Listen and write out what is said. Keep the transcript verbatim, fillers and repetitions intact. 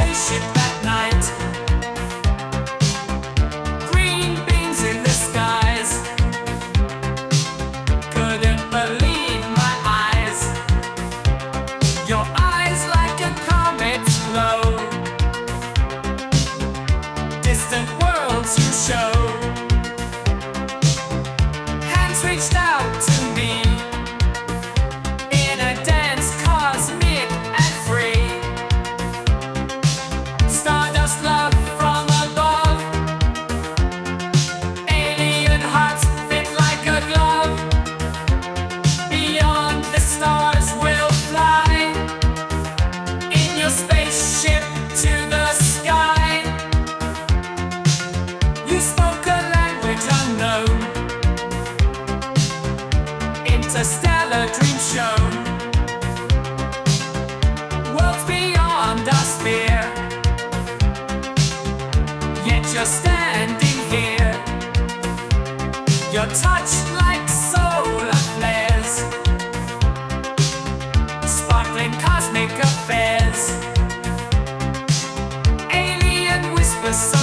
spaceship that night. Green beans in the skies. Couldn't believe my eyes. Your eyes like a comet's glow. Distant worlds you show. Hands reached out to me in a dance cosmic and free. Stardust love from above. Alien hearts fit like a glove. Beyond the stars we'll fly in your spaceship to the sky. You spoke a language unknown. Interstellar dream show. Worlds beyond our sphere. Yet you're standing here. Your touch like solar flares. Sparkling cosmic affairs. Alien whispers so